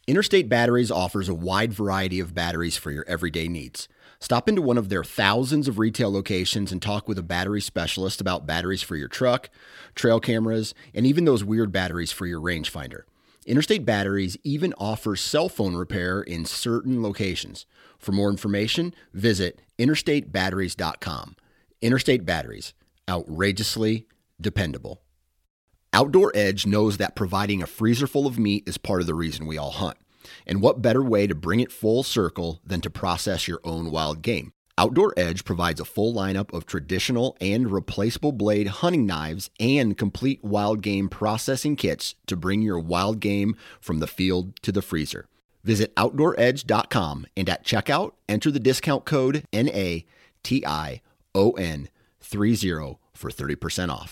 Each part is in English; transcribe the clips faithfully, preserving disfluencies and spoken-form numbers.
Interstate Batteries offers a wide variety of batteries for your everyday needs. Stop into one of their thousands of retail locations and talk with a battery specialist about batteries for your truck, trail cameras, and even those weird batteries for your rangefinder. Interstate Batteries even offers cell phone repair in certain locations. For more information, visit interstate batteries dot com. Interstate Batteries, outrageously dependable. Outdoor Edge knows that providing a freezer full of meat is part of the reason we all hunt. And what better way to bring it full circle than to process your own wild game? Outdoor Edge provides a full lineup of traditional and replaceable blade hunting knives and complete wild game processing kits to bring your wild game from the field to the freezer. Visit outdoor edge dot com and at checkout, enter the discount code N A T I O N thirty for thirty percent off.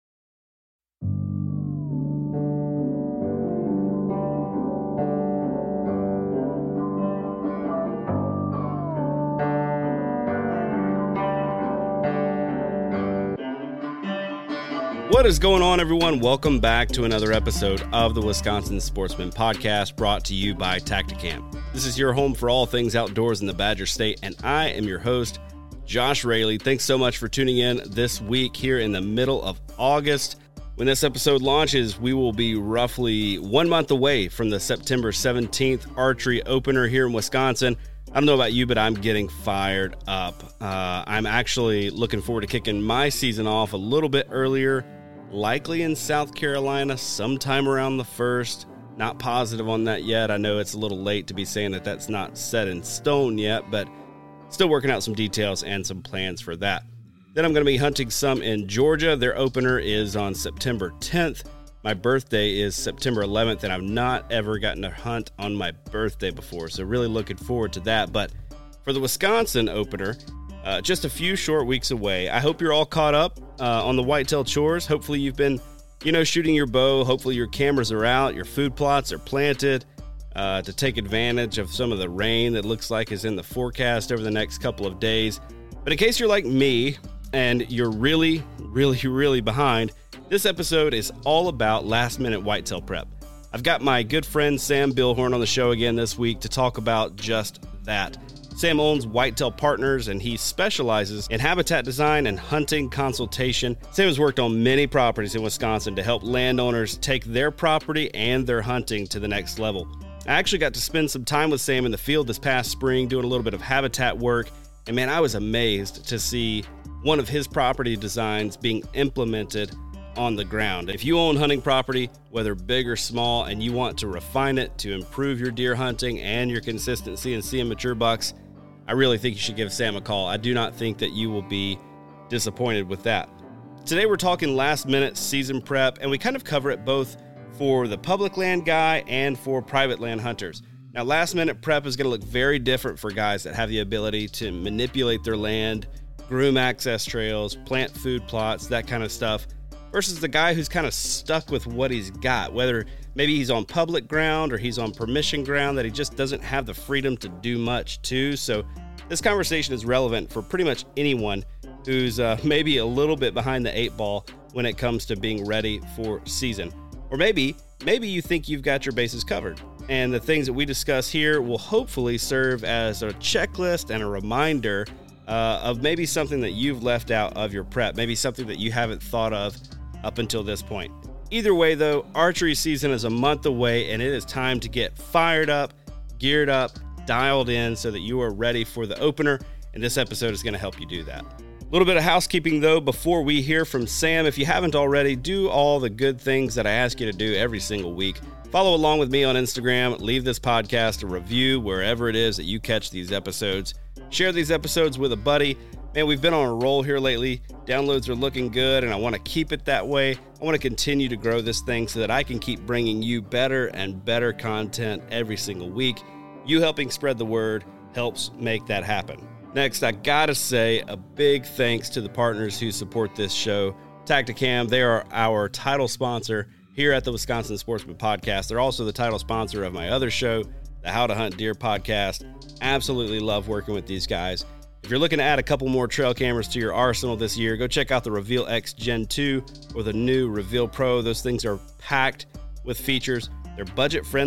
What is going on, everyone? Welcome back to another episode of the Wisconsin Sportsman Podcast, brought to you by Tactacam. This is your home for all things outdoors in the Badger State, and I am your host, Josh Raley. Thanks so much for tuning in this week here in the middle of August. When this episode launches, we will be roughly one month away from the September seventeenth archery opener here in Wisconsin. I don't know about you, but I'm getting fired up. Uh, I'm actually looking forward to kicking my season off a little bit earlier, likely in South Carolina sometime around the first. Not positive on that yet. I know it's a little late to be saying that that's not set in stone yet, but still working out some details and some plans for that. Then I'm going to be hunting some in Georgia. Their opener is on September tenth. My birthday is September eleventh, and I've not ever gotten to hunt on my birthday before, so really looking forward to that. But for the Wisconsin opener, uh, just a few short weeks away. I hope you're all caught up uh, on the whitetail chores. Hopefully you've been, you know, shooting your bow. Hopefully your cameras are out, your food plots are planted uh, to take advantage of some of the rain that looks like is in the forecast over the next couple of days. But in case you're like me and you're really, really, really behind, this episode is all about last-minute whitetail prep. I've got my good friend Sam Billhorn on the show again this week to talk about just that. Sam owns Whitetail Partners, and he specializes in habitat design and hunting consultation. Sam has worked on many properties in Wisconsin to help landowners take their property and their hunting to the next level. I actually got to spend some time with Sam in the field this past spring doing a little bit of habitat work, and man, I was amazed to see one of his property designs being implemented on the ground. If you own hunting property, whether big or small, and you want to refine it to improve your deer hunting and your consistency in seeing mature bucks, I really think you should give Sam a call. I do not think that you will be disappointed with that. Today we're talking last minute season prep, and we kind of cover it both for the public land guy and for private land hunters. Now, last minute prep is going to look very different for guys that have the ability to manipulate their land, groom access trails, plant food plots, that kind of stuff, versus the guy who's kind of stuck with what he's got, whether maybe he's on public ground or he's on permission ground that he just doesn't have the freedom to do much to. So this conversation is relevant for pretty much anyone who's uh, maybe a little bit behind the eight ball when it comes to being ready for season. Or maybe, maybe you think you've got your bases covered, and the things that we discuss here will hopefully serve as a checklist and a reminder uh, of maybe something that you've left out of your prep, maybe something that you haven't thought of up until this point. Either way, though, archery season is a month away, and it is time to get fired up, geared up, dialed in so that you are ready for the opener, and this episode is going to help you do that. A little bit of housekeeping, though, before we hear from Sam. If you haven't already, do all the good things that I ask you to do every single week. Follow along with me on Instagram. Leave this podcast a review wherever it is that you catch these episodes. Share these episodes with a buddy. Man, we've been on a roll here lately. Downloads are looking good, and I want to keep it that way. I want to continue to grow this thing so that I can keep bringing you better and better content every single week. You helping spread the word helps make that happen. Next, I gotta say a big thanks to the partners who support this show. Tactacam, they are our title sponsor here at the Wisconsin Sportsman Podcast. They're also the title sponsor of my other show, the How to Hunt Deer Podcast. Absolutely love working with these guys. If you're looking to add a couple more trail cameras to your arsenal this year, go check out the Reveal X Gen two or the new Reveal Pro. Those things are packed with features. They're budget friendly,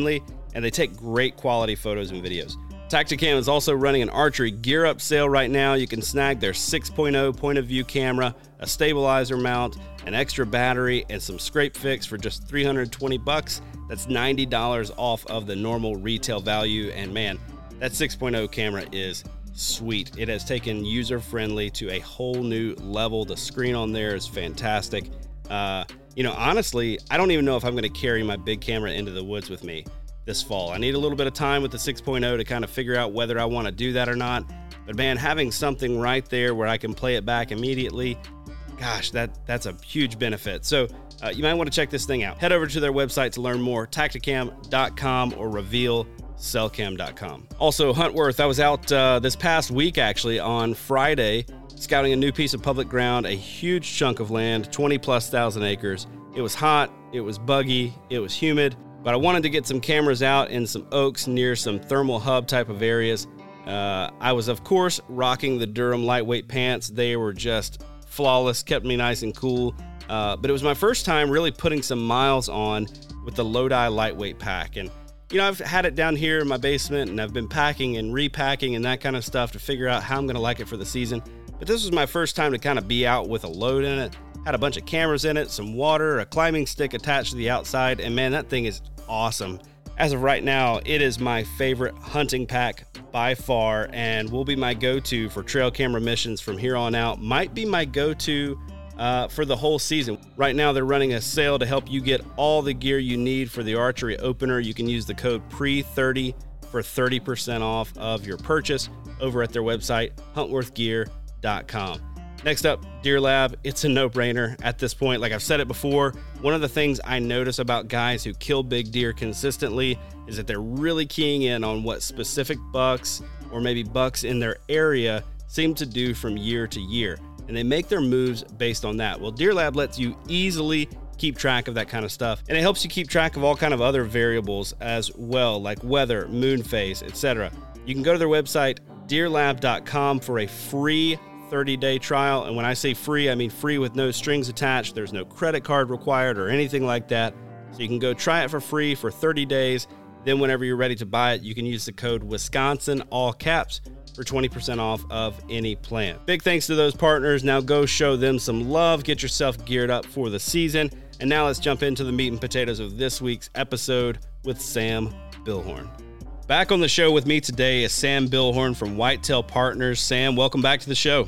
and they take great quality photos and videos. Tactacam is also running an archery gear up sale right now. You can snag their six point oh point of view camera, a stabilizer mount, an extra battery, and some scrape fix for just three hundred twenty bucks. That's ninety dollars off of the normal retail value. And man, that six point oh camera is sweet. It has taken user-friendly to a whole new level. The screen on there is fantastic. Uh, you know, honestly, I don't even know if I'm going to carry my big camera into the woods with me this fall. I need a little bit of time with the six point oh to kind of figure out whether I want to do that or not. But man, having something right there where I can play it back immediately, gosh, that that's a huge benefit. So uh, you might want to check this thing out. Head over to their website to learn more, tactacam dot com or reveal cellcam dot com. Also, Huntworth, I was out uh, this past week actually on Friday scouting a new piece of public ground, a huge chunk of land, twenty plus thousand acres. It was hot, it was buggy, it was humid, but I wanted to get some cameras out in some oaks near some thermal hub type of areas. Uh, I was, of course, rocking the Durham lightweight pants. They were just flawless, kept me nice and cool. Uh, but it was my first time really putting some miles on with the Lodi lightweight pack. And, you know, I've had it down here in my basement, and I've been packing and repacking and that kind of stuff to figure out how I'm going to like it for the season. But this was my first time to kind of be out with a load in it. Had a bunch of cameras in it, some water, a climbing stick attached to the outside, and man, that thing is awesome. As of right now, it is my favorite hunting pack by far, and will be my go-to for trail camera missions from here on out. Might be my go-to uh, for the whole season. Right now, they're running a sale to help you get all the gear you need for the archery opener. You can use the code P R E thirty for thirty percent off of your purchase over at their website, huntworth gear dot com. Next up, Deer Lab. It's a no-brainer at this point. Like I've said it before, one of the things I notice about guys who kill big deer consistently is that they're really keying in on what specific bucks or maybe bucks in their area seem to do from year to year. And they make their moves based on that. Well, Deer Lab lets you easily keep track of that kind of stuff. And it helps you keep track of all kind of other variables as well, like weather, moon phase, et cetera. You can go to their website, deer lab dot com, for a free thirty-day trial. And when I say free, I mean free with no strings attached. There's no credit card required or anything like that. So you can go try it for free for thirty days. Then whenever you're ready to buy it, you can use the code Wisconsin, all caps, for twenty percent off of any plan. Big thanks to those partners. Now go show them some love. Get yourself geared up for the season. And now let's jump into the meat and potatoes of this week's episode with Sam Billhorn. Back on the show with me today is Sam Billhorn from Whitetail Partners. Sam, welcome back to the show.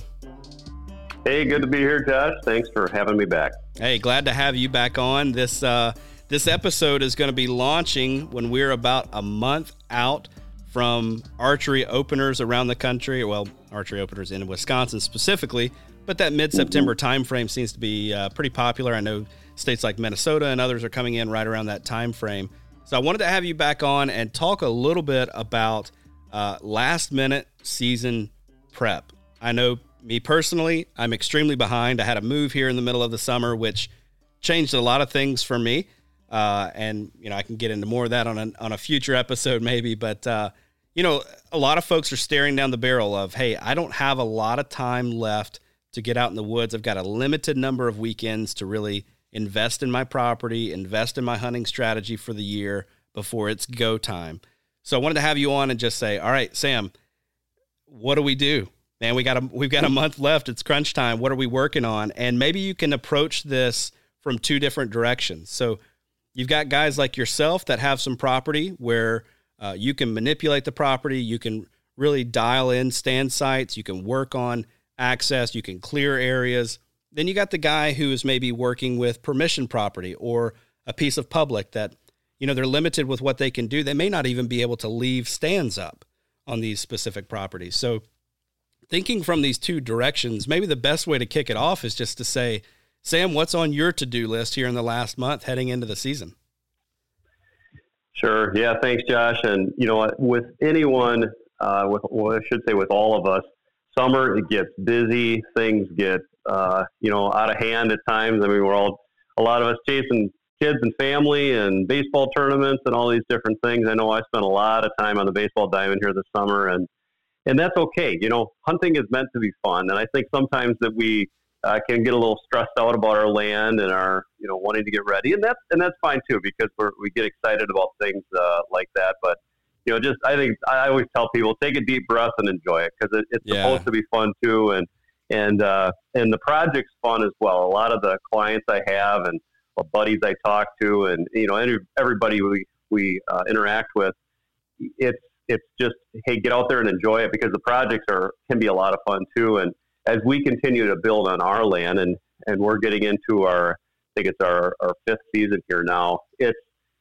Hey, good to be here, Josh. Thanks for having me back. Hey, glad to have you back on. This uh, this episode is going to be launching when we're about a month out from archery openers around the country. Well, archery openers in Wisconsin specifically, but that mid-September time frame seems to be uh, pretty popular. I know states like Minnesota and others are coming in right around that time frame. So I wanted to have you back on and talk a little bit about uh, last-minute season prep. I know me personally, I'm extremely behind. I had a move here in the middle of the summer, which changed a lot of things for me. Uh, and, you know, I can get into more of that on a, on a future episode maybe. But, uh, you know, a lot of folks are staring down the barrel of, hey, I don't have a lot of time left to get out in the woods. I've got a limited number of weekends to really invest in my property, invest in my hunting strategy for the year before it's go time. So I wanted to have you on and just say, all right, Sam, what do we do? Man, we got a, we've got a month left. It's crunch time. What are we working on? And maybe you can approach this from two different directions. So you've got guys like yourself that have some property where uh, you can manipulate the property. You can really dial in stand sites. You can work on access. You can clear areas. Then you got the guy who is maybe working with permission property or a piece of public that, you know, they're limited with what they can do. They may not even be able to leave stands up on these specific properties. So thinking from these two directions, maybe the best way to kick it off is just to say, Sam, what's on your to-do list here in the last month heading into the season? Sure. Yeah. Thanks, Josh. And you know what, with anyone, uh, with, well, I should say with all of us, summer, it gets busy. Things get, uh, you know, out of hand at times. I mean, we're all, a lot of us chasing kids and family and baseball tournaments and all these different things. I know I spent a lot of time on the baseball diamond here this summer, and And that's okay. You know, hunting is meant to be fun. And I think sometimes that we uh, can get a little stressed out about our land and our, you know, wanting to get ready. And that's, and that's fine too, because we're, we get excited about things uh, like that. But, you know, just, I think I always tell people, take a deep breath and enjoy it, because it, it's yeah. supposed to be fun too. And, and, uh, and the project's fun as well. A lot of the clients I have and the buddies I talk to, and, you know, any, everybody we, we uh, interact with, it's, it's just, hey, get out there and enjoy it, because the projects are, can be a lot of fun too. And as we continue to build on our land, and, and we're getting into our, I think it's our, our fifth season here now, it's,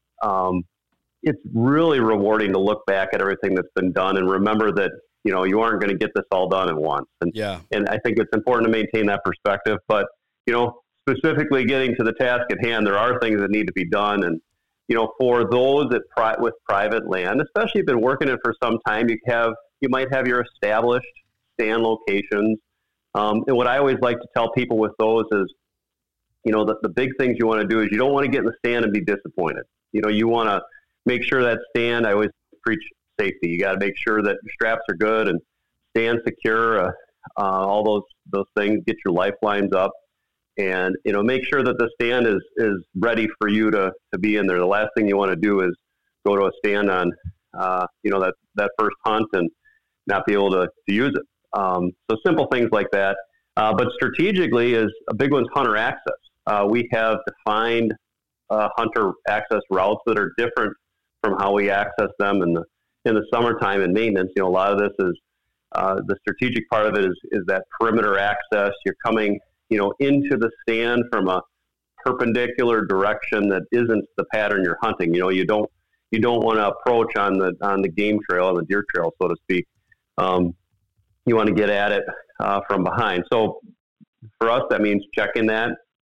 um, it's really rewarding to look back at everything that's been done and remember that, you know, you aren't going to get this all done at once. And, yeah. and I think it's important to maintain that perspective, but, you know, specifically getting to the task at hand, there are things that need to be done. And, you know, for those that pri- with private land, especially if you've been working it for some time, you have, you might have your established stand locations. Um, and what I always like to tell people with those is, you know, the, the big things you want to do is you don't want to get in the stand and be disappointed. You know, you want to make sure that stand, I always preach safety. You got to make sure that your straps are good and stand secure, uh, uh, all those, those things, get your lifelines up, and, you know, make sure that the stand is, is ready for you to, to be in there. The last thing you want to do is go to a stand on, uh, you know, that, that first hunt and not be able to, to use it. Um, so simple things like that. Uh, but strategically is a big one's hunter access. Uh, we have defined uh, hunter access routes that are different from how we access them in the in the summertime and maintenance. You know, a lot of this is uh, the strategic part of it is is that perimeter access. You're coming, you know, into the stand from a perpendicular direction that isn't the pattern you're hunting. You know, you don't you don't want to approach on the on the game trail, on the deer trail, so to speak. Um, you want to get at it uh, from behind. So for us, that means checking that.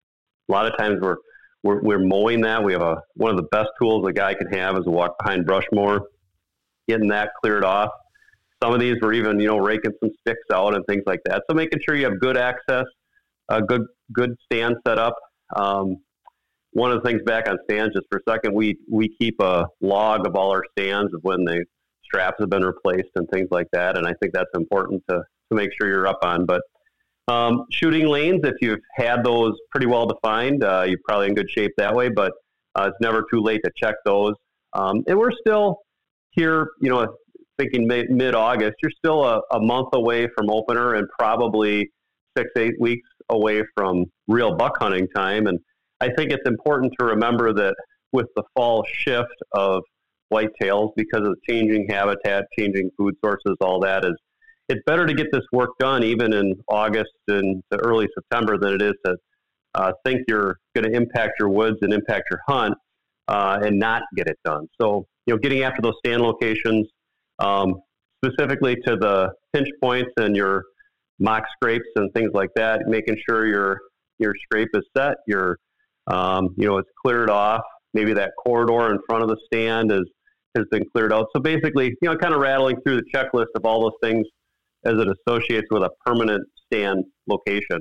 A lot of times we're We're, we're mowing that. We have a one of the best tools a guy can have is a walk behind brush mower, getting that cleared off. Some of these we're even, you know, raking some sticks out and things like that. So making sure you have good access, a good good stand set up. Um, one of the things back on stands, just for a second, we we keep a log of all our stands of when the straps have been replaced and things like that. And I think that's important to to make sure you're up on. But Um, shooting lanes, if you've had those pretty well defined, uh, you're probably in good shape that way, but uh, it's never too late to check those. Um, and we're still here, you know, thinking mid- mid-August, you're still a, a month away from opener and probably six, eight weeks away from real buck hunting time. And I think it's important to remember that with the fall shift of whitetails, because of changing habitat, changing food sources, all that is, it's better to get this work done even in August and to early September than it is to uh, think you're going to impact your woods and impact your hunt uh, and not get it done. So, you know, getting after those stand locations, um, specifically to the pinch points and your mock scrapes and things like that, making sure your your scrape is set, your um, you know, it's cleared off. Maybe that corridor in front of the stand is has been cleared out. So basically, you know, kind of rattling through the checklist of all those things as it associates with a permanent stand location,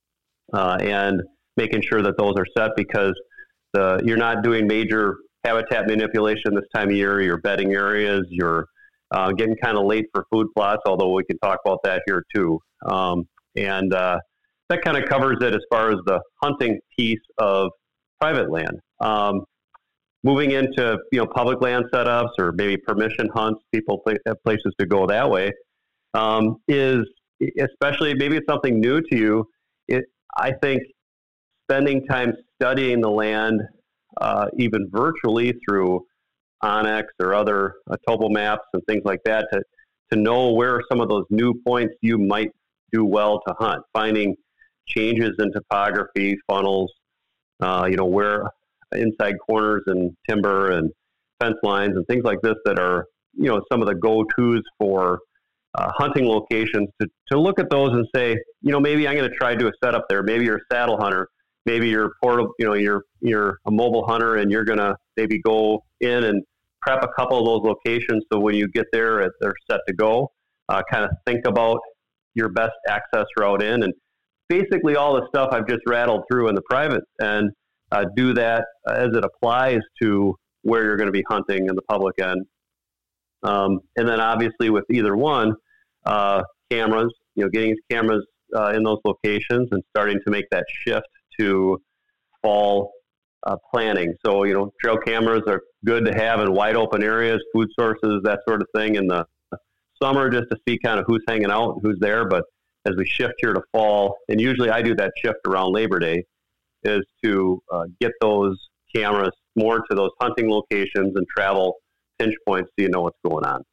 uh, and making sure that those are set, because the, you're not doing major habitat manipulation this time of year. Your bedding areas, you're uh, getting kind of late for food plots, although we can talk about that here too. Um, and uh, that kind of covers it as far as the hunting piece of private land. Um, moving into, you know, public land setups or maybe permission hunts, people have places to go that way. Um, is especially maybe it's something new to you. It, I think spending time studying the land, uh, even virtually through Onyx or other uh, topo maps and things like that, to to know where some of those new points you might do well to hunt, finding changes in topography, funnels, uh, you know, where inside corners and timber and fence lines and things like this that are, you know, some of the go-tos for Uh, hunting locations, to, to look at those and say, you know, maybe I'm going to try to do a setup there. Maybe you're a saddle hunter. Maybe you're portable, you know, you're, you're a mobile hunter and you're going to maybe go in and prep a couple of those locations. So when you get there, they're set to go, uh, kind of think about your best access route in, and basically all the stuff I've just rattled through in the private, and uh, do that as it applies to where you're going to be hunting in the public end. Um, and then obviously with either one, uh, cameras, you know, getting cameras uh, in those locations and starting to make that shift to fall uh, planning. So, you know, trail cameras are good to have in wide open areas, food sources, that sort of thing in the summer, just to see kind of who's hanging out and who's there. But as we shift here to fall, and usually I do that shift around Labor Day, is to uh, get those cameras more to those hunting locations and travel pinch points so you know what's going on.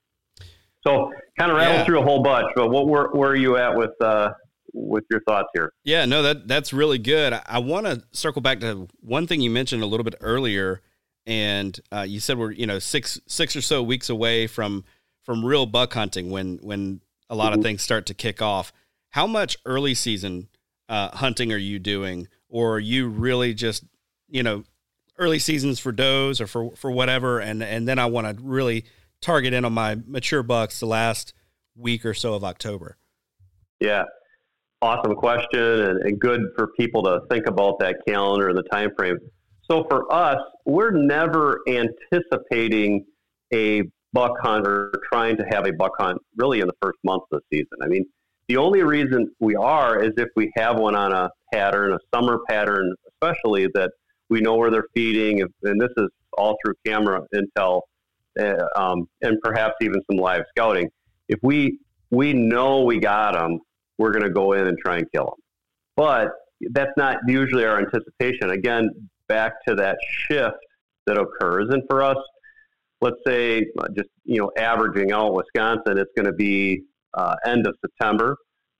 So kind of rattled yeah. through a whole bunch, but what where, where are you at with uh, with your thoughts here? Yeah, no, that that's really good. I, I want to circle back to one thing you mentioned a little bit earlier, and uh, you said we're you know six six or so weeks away from from real buck hunting when when a lot mm-hmm. of things start to kick off. How much early season uh, hunting are you doing, or are you really just you know early seasons for does or for for whatever, and and then I want to really target in on my mature bucks the last week or so of October? Yeah. Awesome question, and, and good for people to think about that calendar and the time frame. So for us, we're never anticipating a buck hunt or trying to have a buck hunt really in the first month of the season. I mean, the only reason we are is if we have one on a pattern, a summer pattern, especially that we know where they're feeding, and this is all through camera intel, uh, um, and perhaps even some live scouting. If we we know we got them, we're going to go in and try and kill them. But that's not usually our anticipation. Again, back to that shift that occurs. And for us, let's say just, you know, averaging out Wisconsin, it's going to be uh, end of September.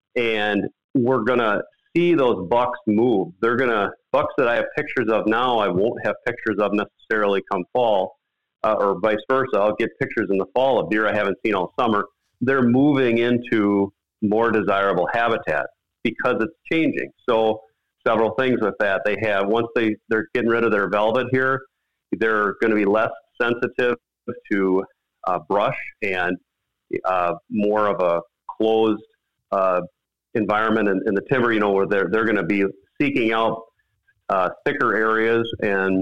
And we're going to see those bucks move. They're going to, bucks that I have pictures of now, I won't have pictures of necessarily come fall, uh, or vice versa. I'll get pictures in the fall of deer I haven't seen all summer. They're moving into more desirable habitat because it's changing. So several things with that. They have, once they, they're getting rid of their velvet here, they're going to be less sensitive to uh, brush and uh, more of a closed uh, environment in, in the timber, you know, where they're, they're going to be seeking out uh, thicker areas and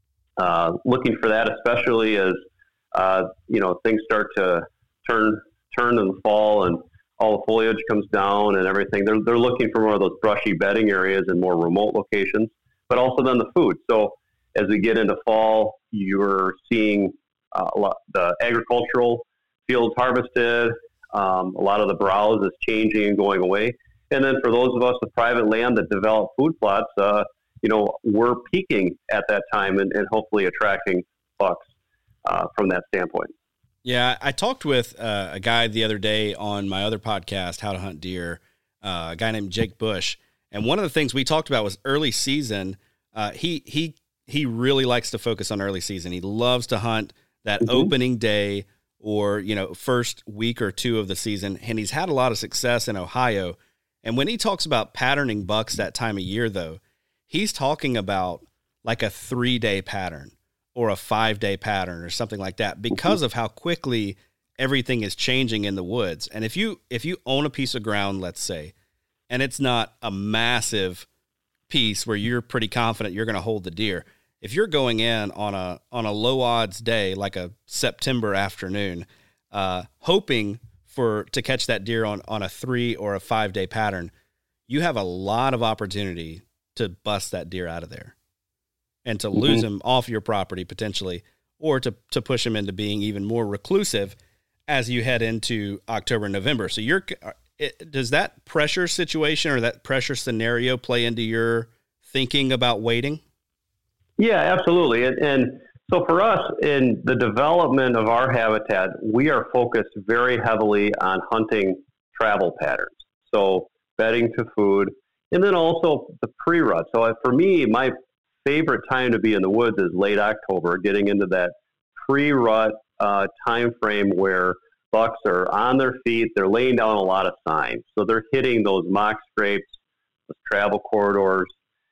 uh, looking for that, especially as, uh, you know, things start to turn, turn in the fall and all the foliage comes down and everything. They're they're looking for more of those brushy bedding areas and more remote locations, but also then the food. So as we get into fall, you're seeing uh, a lot, the agricultural fields harvested. Um, a lot of the browse is changing and going away. And then for those of us with private land that develop food plots, uh, you know, we're peaking at that time and, and hopefully attracting bucks uh, from that standpoint. Yeah, I talked with uh, a guy the other day on my other podcast, How to Hunt Deer, uh, a guy named Jake Bush. And one of the things we talked about was early season. Uh, he he he really likes to focus on early season. He loves to hunt that mm-hmm. opening day or, you know, first week or two of the season. And he's had a lot of success in Ohio. And when he talks about patterning bucks that time of year, though, he's talking about like a three-day pattern or a five-day pattern or something like that because of how quickly everything is changing in the woods. And if you if you own a piece of ground, let's say, and it's not a massive piece where you're pretty confident you're going to hold the deer, if you're going in on a on a low-odds day like a September afternoon, uh, hoping for to catch that deer on, on a three- or a five-day pattern, you have a lot of opportunity to bust that deer out of there and to mm-hmm. lose him off your property potentially, or to, to push him into being even more reclusive as you head into October and November. So you're, it, does that pressure situation or that pressure scenario play into your thinking about waiting? Yeah, absolutely. And, and so for us in the development of our habitat, we are focused very heavily on hunting travel patterns. So bedding to food, and then also the pre-rut. So for me, my favorite time to be in the woods is late October, getting into that pre-rut uh, time frame where bucks are on their feet. They're laying down a lot of signs. So they're hitting those mock scrapes, those travel corridors,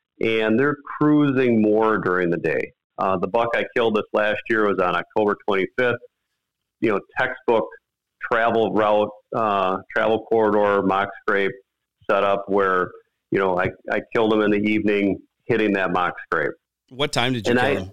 and they're cruising more during the day. Uh, the buck I killed this last year was on October twenty-fifth. You know, textbook travel route, uh, travel corridor, mock scrape setup where, you know, I, I killed him in the evening, hitting that mock scrape. What time did you and kill I, him?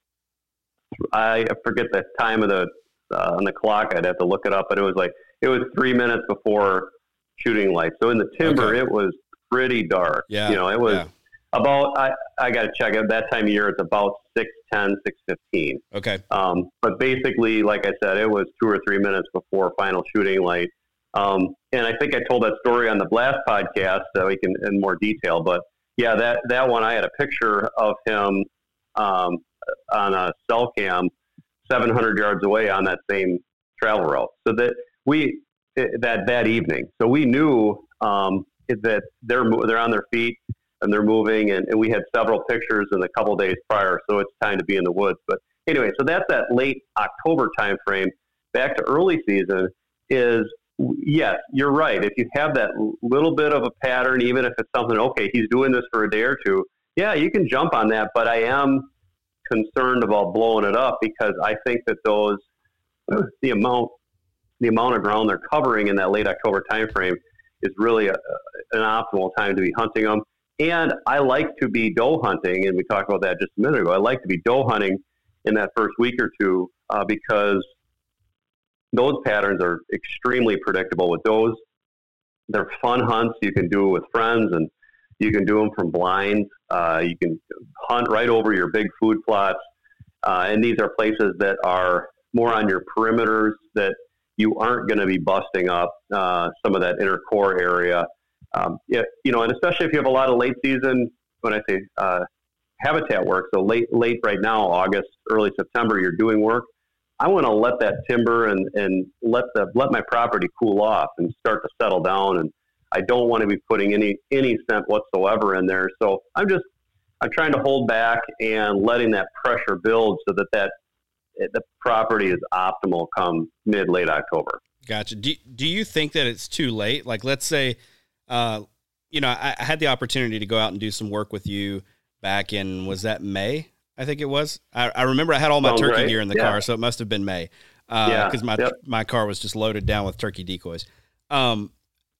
I forget the time of the uh, on the clock. I'd have to look it up, but it was like it was three minutes before shooting lights. So in the timber, Okay. it was pretty dark. Yeah. You know, it was Yeah. about, I, I got to check it. That time of year, it's about six ten, six fifteen. Okay. Um, but basically, like I said, it was two or three minutes before final shooting light. Um, and I think I told that story on the Blast podcast that we can in more detail. But yeah, that, that one, I had a picture of him um, on a cell cam seven hundred yards away on that same travel route. So that we, that, that evening. So we knew um, that they're, they're on their feet and they're moving. And, and we had several pictures in the couple days prior. So it's time to be in the woods. But anyway, so that's that late October time frame. Back to early season is, yes, you're right. If you have that little bit of a pattern, even if it's something, okay, he's doing this for a day or two, yeah, you can jump on that. But I am concerned about blowing it up because I think that those, the amount, the amount of ground they're covering in that late October timeframe is really a, an optimal time to be hunting them. And I like to be doe hunting, and we talked about that just a minute ago. I like to be doe hunting in that first week or two uh, because those patterns are extremely predictable with those. They're fun hunts. You can do it with friends, and you can do them from blinds. Uh, you can hunt right over your big food plots. Uh, and these are places that are more on your perimeters that you aren't going to be busting up uh, some of that inner core area. Um, yeah, you know, and especially if you have a lot of late season, when I say uh, habitat work, so late, late right now, August, early September, you're doing work. I want to let that timber and, and let the let my property cool off and start to settle down. And I don't want to be putting any any scent whatsoever in there. So I'm just I'm trying to hold back and letting that pressure build so that that the property is optimal come mid late October. Gotcha. Do Do you think that it's too late? Like, let's say, uh, you know, I, I had the opportunity to go out and do some work with you back in, was that May? I think it was. I, I remember I had all my Sounds turkey right. gear in the Yeah. car, so it must have been May. Uh, Yeah. because my Yep. my car was just loaded down with turkey decoys. Um,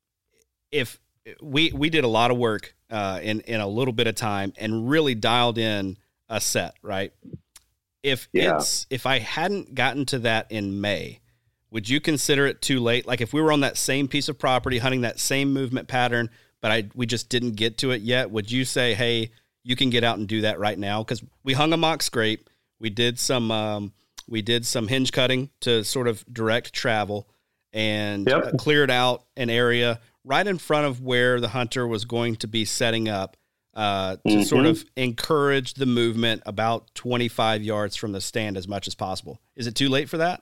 if we we did a lot of work uh, in in a little bit of time and really dialed in a set, right? If Yeah. it's if I hadn't gotten to that in May, would you consider it too late? Like if we were on that same piece of property, hunting that same movement pattern, but I we just didn't get to it yet, would you say, hey, you can get out and do that right now? Because we hung a mock scrape, we did some um, we did some hinge cutting to sort of direct travel, and Yep. uh, cleared out an area right in front of where the hunter was going to be setting up uh, to Mhm. sort of encourage the movement about twenty-five yards from the stand as much as possible. Is it too late for that?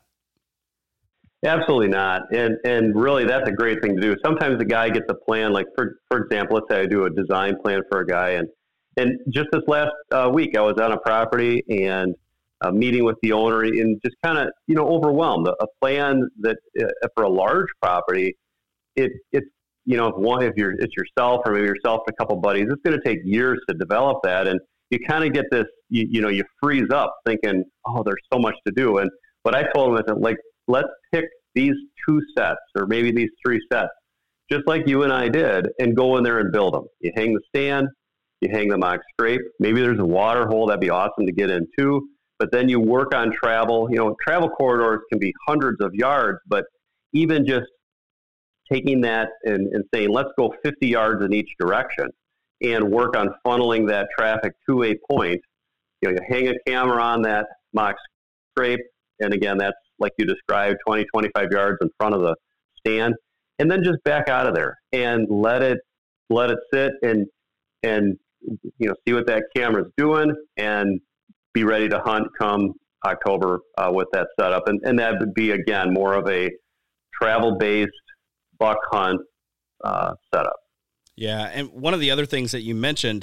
Absolutely not. And and really, that's a great thing to do. Sometimes the guy gets a plan, like, for for example, let's say I do a design plan for a guy. And, and just this last uh, week, I was on a property and uh, meeting with the owner and just kind of, you know, overwhelmed. A plan that uh, for a large property, it it's, you know, if one, if you're, it's yourself or maybe yourself and a couple buddies, it's going to take years to develop that. And you kind of get this, you, you know, you freeze up thinking, oh, there's so much to do. And what I told him is that, like, let's pick these two sets or maybe these three sets, just like you and I did, and go in there and build them. You hang the stand, you hang the mock scrape. Maybe there's a water hole. That'd be awesome to get in too. But then you work on travel. You know, travel corridors can be hundreds of yards, but even just taking that and, and saying, let's go fifty yards in each direction and work on funneling that traffic to a point. You know, you hang a camera on that mock scrape. And again, that's like you described, twenty, twenty-five yards in front of the stand, and then just back out of there and let it, let it sit and, and, you know, see what that camera's doing and be ready to hunt come October uh, with that setup. And, and that would be, again, more of a travel-based buck hunt uh, setup. Yeah. And one of the other things that you mentioned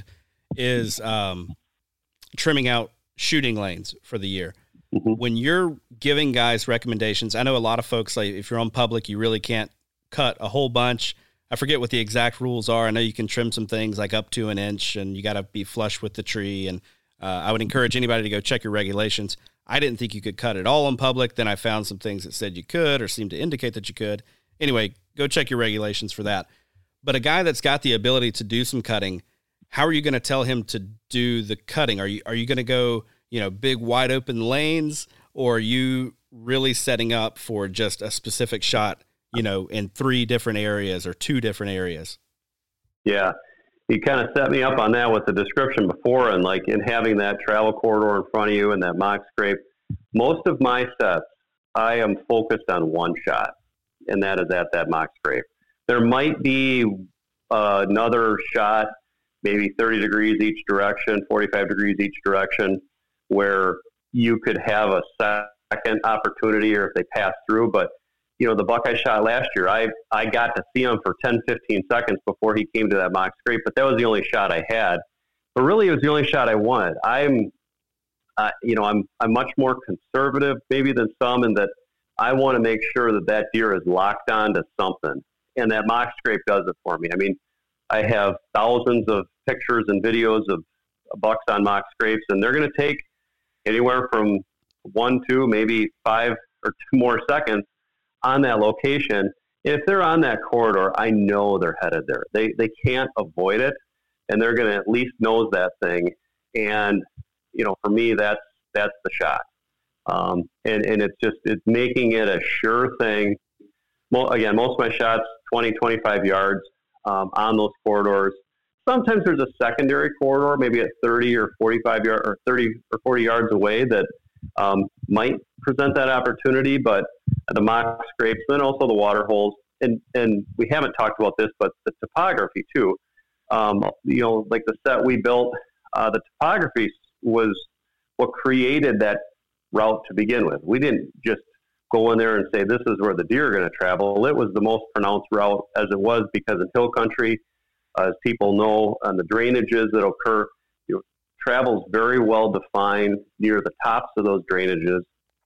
is um, trimming out shooting lanes for the year. Mm-hmm. When you're giving guys recommendations, I know a lot of folks, like if you're on public, you really can't cut a whole bunch. I forget what the exact rules are. I know you can trim some things like up to an inch and you got to be flush with the tree. And uh, I would encourage anybody to go check your regulations. I didn't think you could cut it all in public. Then I found some things that said you could or seemed to indicate that you could. Anyway, go check your regulations for that. But a guy that's got the ability to do some cutting, how are you going to tell him to do the cutting? Are you, are you going to go, you know, big wide open lanes, or are you really setting up for just a specific shot? you know, in three different areas or two different areas. Yeah. You kind of set me up on that with the description before, and like in having that travel corridor in front of you and that mock scrape. Most of my sets, I am focused on one shot, and that is at that mock scrape. There might be uh, another shot, maybe thirty degrees each direction, forty-five degrees each direction, where you could have a second opportunity or if they pass through. But, you know, the buck I shot last year, I, I got to see him for ten, fifteen seconds before he came to that mock scrape, but that was the only shot I had. But really, it was the only shot I wanted. I'm, uh, you know, I'm, I'm much more conservative maybe than some in that I want to make sure that that deer is locked on to something. And that mock scrape does it for me. I mean, I have thousands of pictures and videos of bucks on mock scrapes, and they're going to take anywhere from one, two, maybe five or two more seconds on that location. If they're on that corridor, I know they're headed there. They they can't avoid it, and they're going to at least nose that thing. And, you know, for me, that's that's the shot. Um, and, and it's just it's making it a sure thing. Well, again, most of my shots, twenty, twenty-five yards um, on those corridors. Sometimes there's a secondary corridor, maybe at thirty or forty-five yards or thirty or forty yards away that um, might present that opportunity. But the mock scrapes, then also the water holes, and and we haven't talked about this, but the topography too. Um, you know, like the set we built, uh, the topography was what created that route to begin with. We didn't just go in there and say this is where the deer are going to travel. It was the most pronounced route as it was because in hill country, as people know, on the drainages that occur, you know, travel's very well defined near the tops of those drainages.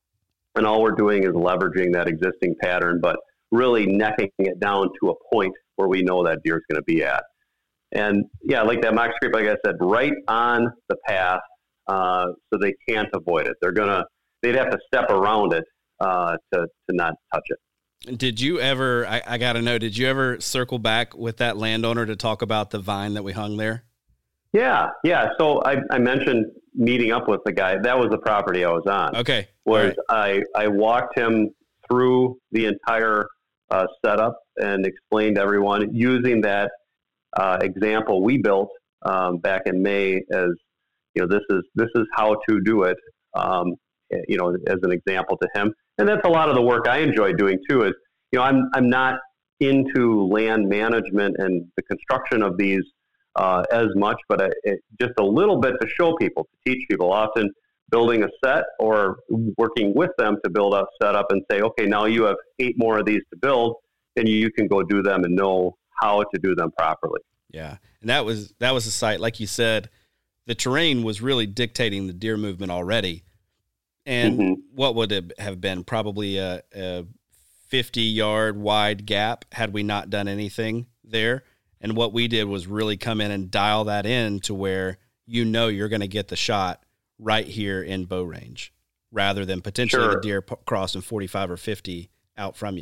And all we're doing is leveraging that existing pattern, but really necking it down to a point where we know that deer is going to be at. And yeah, like that mock scrape, like I said, right on the path, uh, so they can't avoid it. They're gonna, they'd have to step around it uh, to to not touch it. Did you ever? I, I got to know. Did you ever circle back with that landowner to talk about the vine that we hung there? Yeah, yeah. So I, I mentioned meeting up with the guy. That was the property I was on. Okay. Was right. I I walked him through the entire uh, setup and explained to everyone using that uh, example we built um, back in May as, you know, this is this is how to do it. Um, you know, as an example to him, and that's a lot of the work I enjoy doing too. Is, you know, I'm I'm not into land management and the construction of these uh, as much, but I, it, just a little bit to show people, to teach people. Often building a set or working with them to build a setup and say, okay, now you have eight more of these to build, and you can go do them and know how to do them properly. Yeah, and that was that was a site, like you said, the terrain was really dictating the deer movement already. And mm-hmm. what would it have been? Probably a, a fifty-yard wide gap had we not done anything there. And what we did was really come in and dial that in to where you know you're going to get the shot right here in bow range, rather than potentially sure. the deer p- crossing forty-five or fifty out from you.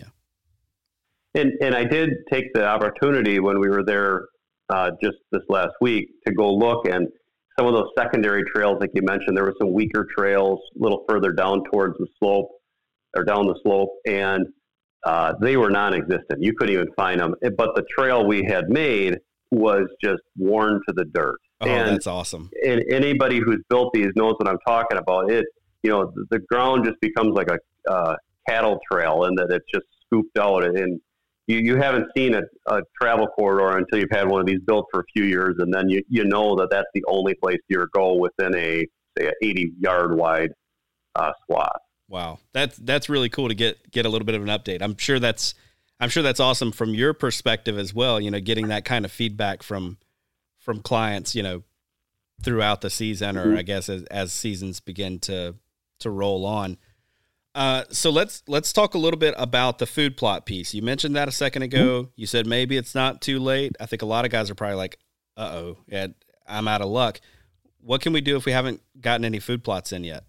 And and I did take the opportunity when we were there uh, just this last week to go look, and some of those secondary trails, like you mentioned, there were some weaker trails a little further down towards the slope or down the slope, and uh, they were non-existent. You couldn't even find them. But the trail we had made was just worn to the dirt. Oh, and, that's awesome. And anybody who's built these knows what I'm talking about. It, you know, the, the ground just becomes like a uh, cattle trail, and that it's just scooped out, and You, you haven't seen a, a travel corridor until you've had one of these built for a few years, and then you, you know that that's the only place deer go within a, say, an eighty-yard wide uh, swath. Wow, that's that's really cool to get get a little bit of an update. I'm sure that's I'm sure that's awesome from your perspective as well. You know, getting that kind of feedback from from clients, you know, throughout the season, or mm-hmm. I guess as, as seasons begin to to roll on. Uh, so let's let's talk a little bit about the food plot piece. You mentioned that a second ago. Mm-hmm. You said maybe it's not too late. I think a lot of guys are probably like, uh-oh, yeah, I'm out of luck. What can we do if we haven't gotten any food plots in yet?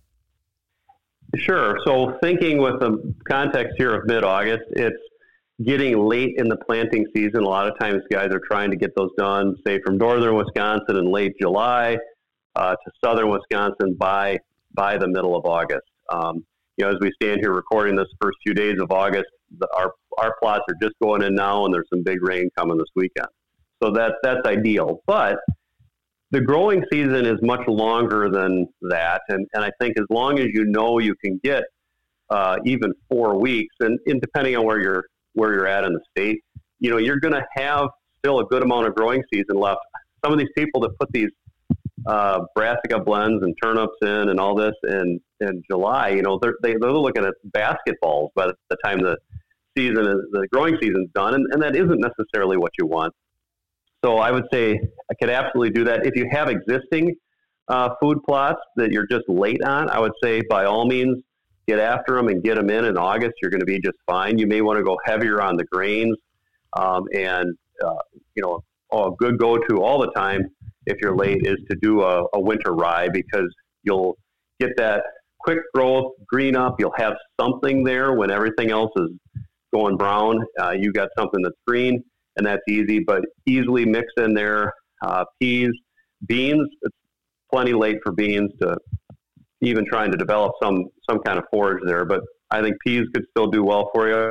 Sure. So thinking with the context here of mid-August, it's getting late in the planting season. A lot of times guys are trying to get those done, say, from northern Wisconsin in late July uh, to southern Wisconsin by by the middle of August. Um, You know, as we stand here recording this first few days of August, the, our our plots are just going in now and there's some big rain coming this weekend. So that, that's ideal. But the growing season is much longer than that. And, and I think as long as you know you can get uh, even four weeks, and, and depending on where you're where you're at in the state, you know, you're going to have still a good amount of growing season left. Some of these people that put these uh, brassica blends and turnips in and all this in, in July, you know, they're, they, they're looking at basketballs by the time the season is, the growing season's done. And, and that isn't necessarily what you want. So I would say I could absolutely do that. If you have existing uh, food plots that you're just late on, I would say by all means, get after them and get them in in August. You're going to be just fine. You may want to go heavier on the grains. Um, and, uh, you know, a good go-to all the time if you're late is to do a, a winter rye, because you'll get that quick growth, green up. You'll have something there when everything else is going brown. Uh, you got something that's green. And that's easy, but easily mix in there uh, peas, beans. It's plenty late for beans to even trying to develop some some kind of forage there. But I think peas could still do well for you.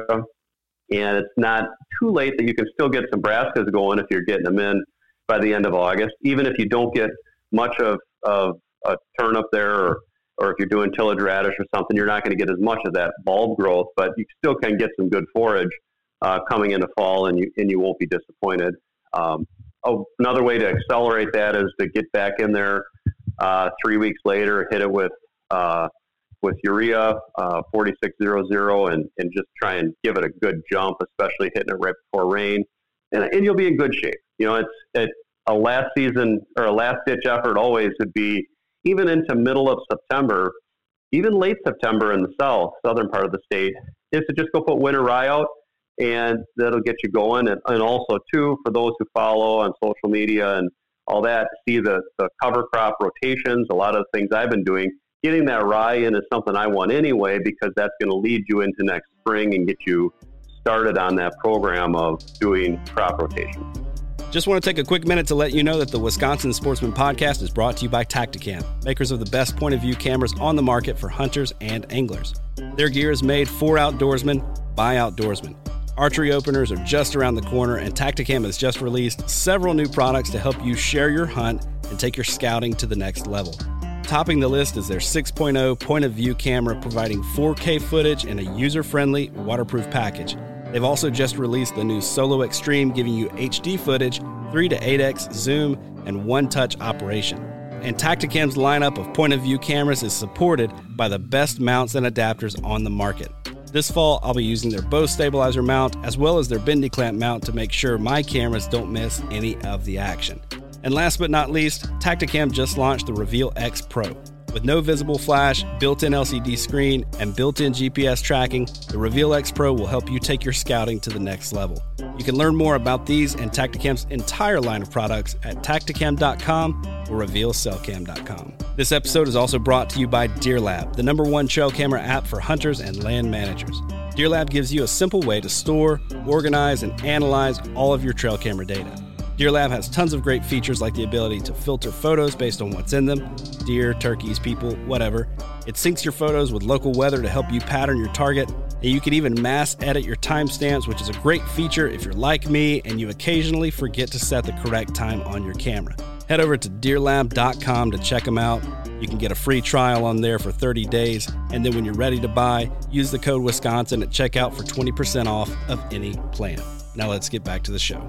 And it's not too late that you can still get some brassicas going if you're getting them in by the end of August. Even if you don't get much of, of a turnip there, or, or if you're doing tillage radish or something, you're not going to get as much of that bulb growth, but you still can get some good forage Uh, coming into fall, and you and you won't be disappointed. Um, oh, another way to accelerate that is to get back in there uh, three weeks later, hit it with uh, with urea uh, forty-six hundred, and and just try and give it a good jump, especially hitting it right before rain, and and you'll be in good shape. You know, it's it, a last season or a last ditch effort always would be even into middle of September, even late September in the south southern part of the state, is to just go put winter rye out. And that'll get you going. And, and also, too, for those who follow on social media and all that, see the, the cover crop rotations, a lot of the things I've been doing, getting that rye in is something I want anyway, because that's going to lead you into next spring and get you started on that program of doing crop rotation. Just want to take a quick minute to let you know that the Wisconsin Sportsman Podcast is brought to you by Tactacam, makers of the best point-of-view cameras on the market for hunters and anglers. Their gear is made for outdoorsmen by outdoorsmen. Archery openers are just around the corner, and Tactacam has just released several new products to help you share your hunt and take your scouting to the next level. Topping the list is their six point oh point-of-view camera, providing four K footage in a user-friendly, waterproof package. They've also just released the new Solo Extreme, giving you H D footage, three to eight x zoom, and one-touch operation. And Tactacam's lineup of point-of-view cameras is supported by the best mounts and adapters on the market. This fall, I'll be using their Bose stabilizer mount as well as their bendy clamp mount to make sure my cameras don't miss any of the action. And last but not least, Tactacam just launched the Reveal X Pro. With no visible flash, built-in L C D screen, and built-in G P S tracking, the Reveal X Pro will help you take your scouting to the next level. You can learn more about these and Tactacam's entire line of products at tactacam dot com or reveal cell cam dot com. This episode is also brought to you by DeerLab, the number one trail camera app for hunters and land managers. DeerLab gives you a simple way to store, organize, and analyze all of your trail camera data. DeerLab has tons of great features like the ability to filter photos based on what's in them, deer, turkeys, people, whatever. It syncs your photos with local weather to help you pattern your target, and you can even mass edit your timestamps, which is a great feature if you're like me and you occasionally forget to set the correct time on your camera. Head over to deer lab dot com to check them out. You can get a free trial on there for thirty days, and then when you're ready to buy, use the code Wisconsin at checkout for twenty percent off of any plan. Now let's get back to the show.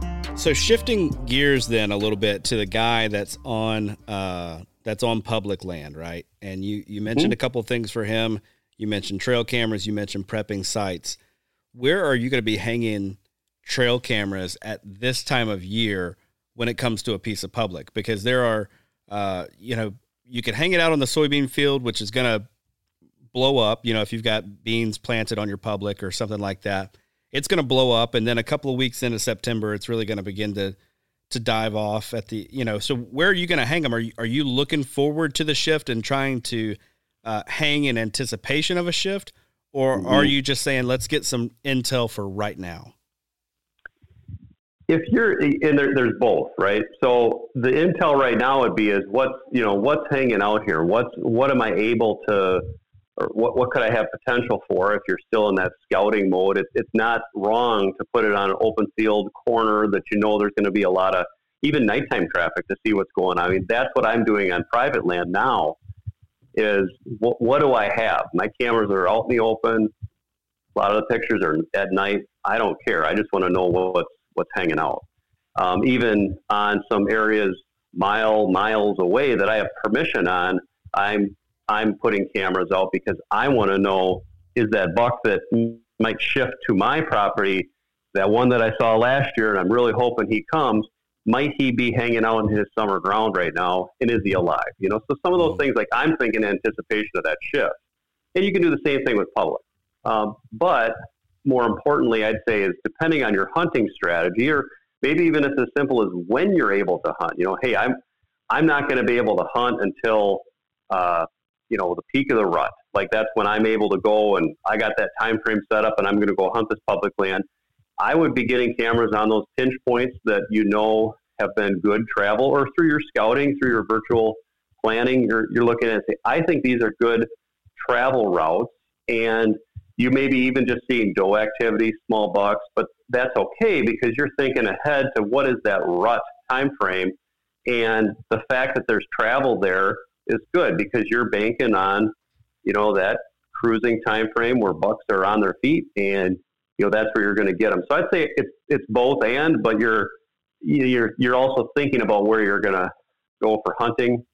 So shifting gears then a little bit to the guy that's on uh, that's on public land, right? And you, you mentioned mm-hmm. a couple of things for him. You mentioned trail cameras. You mentioned prepping sites. Where are you going to be hanging trail cameras at this time of year when it comes to a piece of public? Because there are, uh, you know, you could hang it out on the soybean field, which is going to blow up. You know, if you've got beans planted on your public or something like that, it's going to blow up. And then a couple of weeks into September, it's really going to begin to, to dive off at the, you know, so where are you going to hang them? Are you, are you looking forward to the shift and trying to uh, hang in anticipation of a shift? Or mm-hmm. are you just saying, let's get some intel for right now? If you're, and there, there's both, right? So the intel right now would be is what's, you know, what's hanging out here? What's, what am I able to, or what, what could I have potential for if you're still in that scouting mode. It, it's not wrong to put it on an open field corner that you know there's going to be a lot of even nighttime traffic to see what's going on. I mean, that's what I'm doing on private land now is what, what do I have? My cameras are out in the open. A lot of the pictures are at night. I don't care. I just want to know what's, what's hanging out. Um, even on some areas mile, miles away that I have permission on, I'm I'm putting cameras out because I want to know, is that buck that might shift to my property, that one that I saw last year, and I'm really hoping he comes, might he be hanging out in his summer ground right now, and is he alive? You know, so some of those things, like I'm thinking in anticipation of that shift. And you can do the same thing with public. Um, but more importantly, I'd say is depending on your hunting strategy, or maybe even it's as simple as when you're able to hunt. You know, hey, I'm I'm not going to be able to hunt until uh, you know, the peak of the rut. Like that's when I'm able to go and I got that time frame set up and I'm going to go hunt this public land. I would be getting cameras on those pinch points that you know have been good travel, or through your scouting, through your virtual planning, you're, you're looking at and say, I think these are good travel routes. And you may be even just seeing doe activity, small bucks, but that's okay because you're thinking ahead to what is that rut time frame. And the fact that there's travel there is good because you're banking on, you know, that cruising time frame where bucks are on their feet, and you know that's where you're going to get them. So I'd say it's it's both and, but you're you're you're also thinking about where you're going to go for hunting.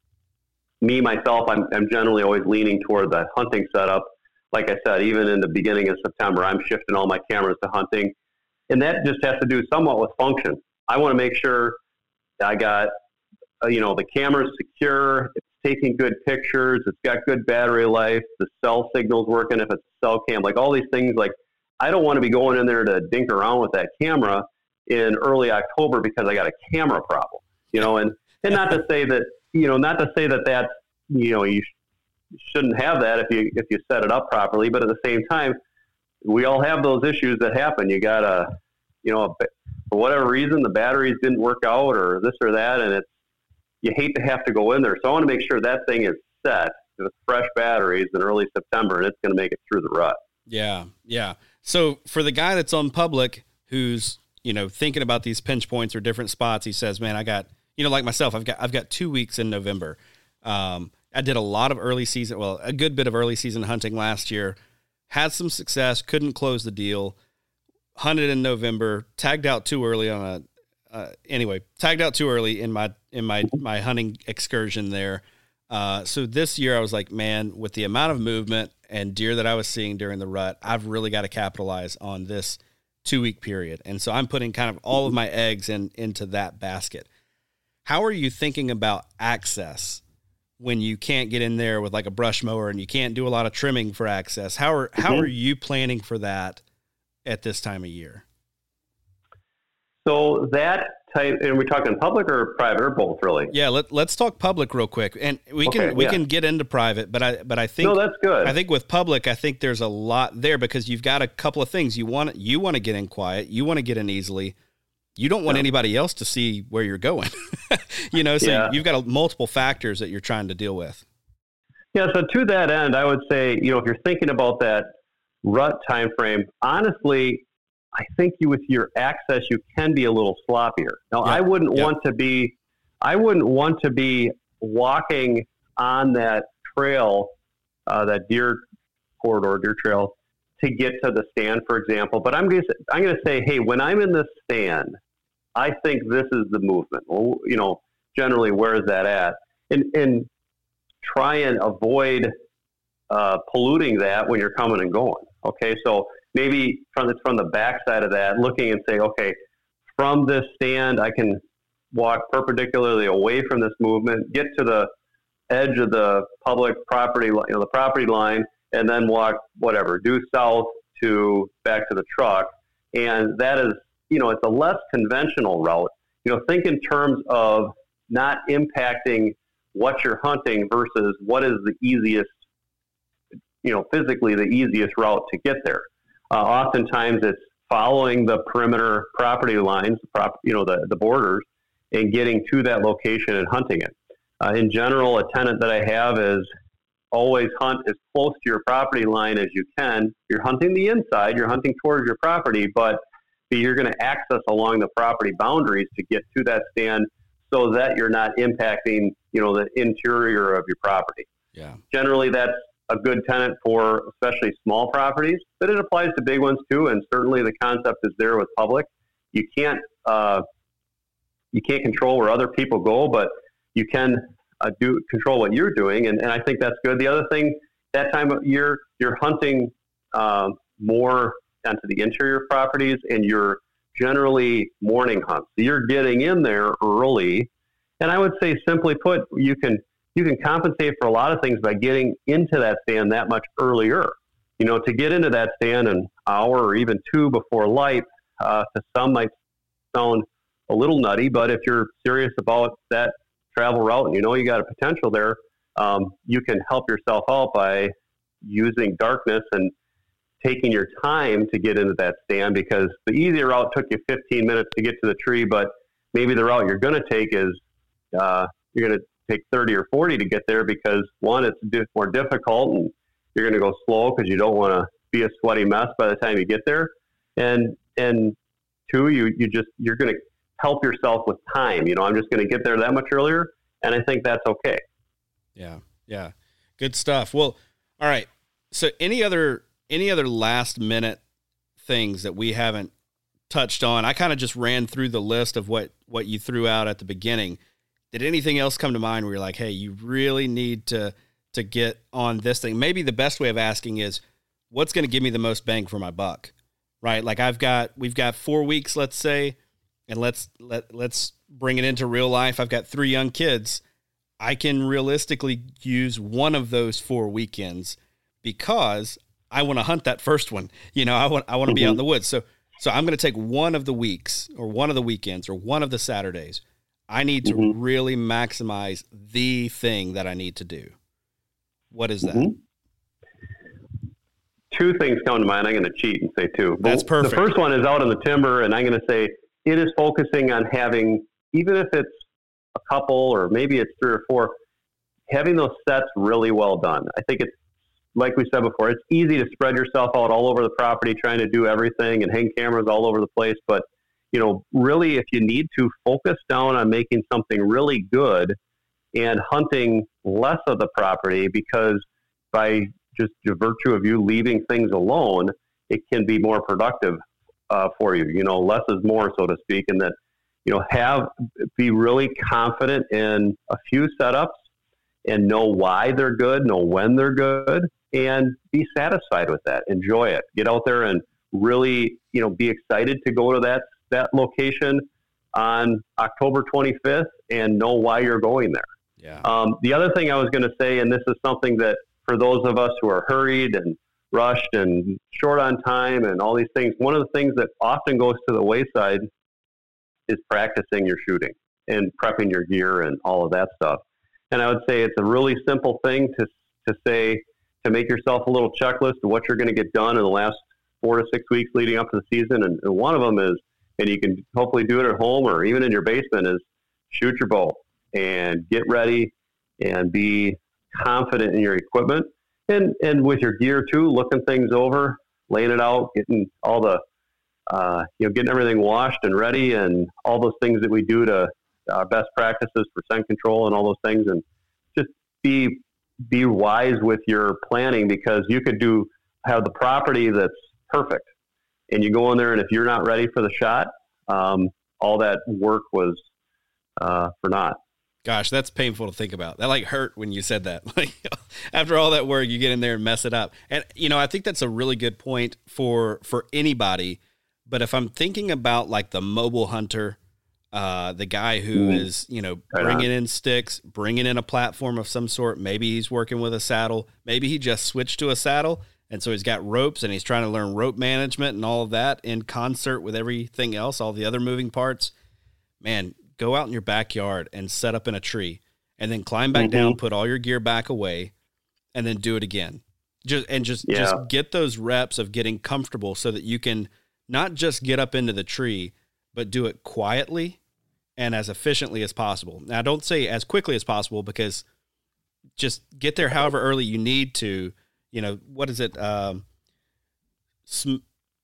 Me myself, I'm I'm generally always leaning toward that hunting setup. Like I said, even in the beginning of September, I'm shifting all my cameras to hunting, and that just has to do somewhat with function. I want to make sure I got uh, you know the camera's secure. It's taking good pictures. It's got good battery life. The cell signal's working if it's a cell cam. Like all these things, like I don't want to be going in there to dink around with that camera in early October because I got a camera problem, you know, and, and not to say that, you know, not to say that that's, you know, you sh- shouldn't have that if you, if you set it up properly, but at the same time, we all have those issues that happen. You got to, you know, for whatever reason, the batteries didn't work out or this or that. And it's, you hate to have to go in there. So I want to make sure that thing is set with fresh batteries in early September, and it's going to make it through the rut. Yeah. Yeah. So for the guy that's on public, who's, you know, thinking about these pinch points or different spots, he says, man, I got, you know, like myself, I've got, I've got two weeks in November. Um, I did a lot of early season, well, a good bit of early season hunting last year, had some success, couldn't close the deal, hunted in November, tagged out too early on a, Uh, anyway, tagged out too early in my in my my hunting excursion there. Uh, so this year I was like, man, with the amount of movement and deer that I was seeing during the rut, I've really got to capitalize on this two week period. And so I'm putting kind of all of my eggs in into that basket. How are you thinking about access when you can't get in there with like a brush mower and you can't do a lot of trimming for access? How are how are you planning for that at this time of year? So that type, and we're talking public or private or both, really? Yeah, let, let's talk public real quick, and we can okay, we yeah. can get into private, but I but I think no, that's good. I think with public, I think there's a lot there because you've got a couple of things you want you want to get in quiet, you want to get in easily, you don't want yeah. anybody else to see where you're going, you know. So yeah. you've got a, multiple factors that you're trying to deal with. Yeah. So to that end, I would say, you know, if you're thinking about that rut time frame, honestly, I think you, with your access, you can be a little sloppier. Now, yeah. I wouldn't yeah. want to be, I wouldn't want to be walking on that trail, uh, that deer corridor, deer trail, to get to the stand, for example. But I'm going to, I'm going to say, hey, when I'm in the stand, I think this is the movement. Well, you know, generally, where is that at? And and try and avoid uh, polluting that when you're coming and going. Okay, so maybe from the, from the back side of that, looking and say, okay, from this stand, I can walk perpendicularly away from this movement, get to the edge of the public property, you know, the property line, and then walk whatever, due south to back to the truck. And that is, you know, it's a less conventional route. You know, think in terms of not impacting what you're hunting versus what is the easiest, you know, physically the easiest route to get there. Uh, oftentimes it's following the perimeter property lines, prop, you know, the, the borders, and getting to that location and hunting it. Uh, in general, a tenet that I have is always hunt as close to your property line as you can. You're hunting the inside, you're hunting towards your property, but you're going to access along the property boundaries to get to that stand so that you're not impacting, you know, the interior of your property. Yeah. Generally, that's a good tenet for especially small properties, but it applies to big ones too. And certainly the concept is there with public. You can't, uh, you can't control where other people go, but you can uh, do control what you're doing. And, and I think that's good. The other thing, that time of year, you're hunting uh, more onto the interior properties, and you're generally morning hunts. So you're getting in there early. And I would say, simply put, you can you can compensate for a lot of things by getting into that stand that much earlier. You know, to get into that stand an hour or even two before light, uh, to some might sound a little nutty, but if you're serious about that travel route and you know you got a potential there, um, you can help yourself out by using darkness and taking your time to get into that stand, because the easier route took you fifteen minutes to get to the tree, but maybe the route you're going to take is uh, you're going to take thirty or forty to get there, because one, it's more difficult and you're going to go slow because you don't want to be a sweaty mess by the time you get there. And, and two, you, you just, you're going to help yourself with time. You know, I'm just going to get there that much earlier. And I think that's okay. Yeah. Yeah. Good stuff. Well, all right. So any other, any other last minute things that we haven't touched on? I kind of just ran through the list of what, what you threw out at the beginning. Did anything else come to mind where you're like, hey, you really need to, to get on this thing? Maybe the best way of asking is, what's going to give me the most bang for my buck, right? Like I've got, we've got four weeks, let's say, and let's, let, let's bring it into real life. I've got three young kids. I can realistically use one of those four weekends because I want to hunt that first one. You know, I want, I want to mm-hmm. be out in the woods. So, so I'm going to take one of the weeks or one of the weekends or one of the Saturdays. I need to mm-hmm. really maximize the thing that I need to do. What is that? Mm-hmm. Two things come to mind. I'm going to cheat and say two. That's perfect. The first one is out in the timber, and I'm going to say it is focusing on having, even if it's a couple or maybe it's three or four, having those sets really well done. I think it's, like we said before, it's easy to spread yourself out all over the property trying to do everything and hang cameras all over the place. But, you know, really, if you need to, focus down on making something really good and hunting less of the property, because by just the virtue of you leaving things alone, it can be more productive uh, for you. You know, less is more, so to speak, and that, you know, have, be really confident in a few setups and know why they're good, know when they're good, and be satisfied with that. Enjoy it. Get out there and really, you know, be excited to go to that, that location on October twenty-fifth and know why you're going there. Yeah. Um, the other thing I was going to say, and this is something that for those of us who are hurried and rushed and short on time and all these things, one of the things that often goes to the wayside is practicing your shooting and prepping your gear and all of that stuff. And I would say it's a really simple thing to to say, to make yourself a little checklist of what you're going to get done in the last four to six weeks leading up to the season. And, and one of them is, and you can hopefully do it at home or even in your basement, is shoot your bow and get ready and be confident in your equipment and, and with your gear too, looking things over, laying it out, getting all the, uh, you know, getting everything washed and ready and all those things that we do to our best practices for scent control and all those things. And just be, be wise with your planning, because you could do, have the property that's perfect and you go in there, and if you're not ready for the shot, um, all that work was, uh, for naught. Gosh, that's painful to think about. That like hurt when you said that. Like after all that work, you get in there and mess it up. And, you know, I think that's a really good point for, for anybody. But if I'm thinking about like the mobile hunter, uh, the guy who mm. is, you know, right bringing on. in sticks, bringing in a platform of some sort. Maybe he's working with a saddle. Maybe he just switched to a saddle. And so he's got ropes and he's trying to learn rope management and all of that in concert with everything else, all the other moving parts. Man, go out in your backyard and set up in a tree and then climb back mm-hmm. down, put all your gear back away, and then do it again. Just, and just, yeah. just get those reps of getting comfortable so that you can not just get up into the tree, but do it quietly and as efficiently as possible. Now, don't say as quickly as possible, because just get there however early you need to. You know, what is it? Um, sm-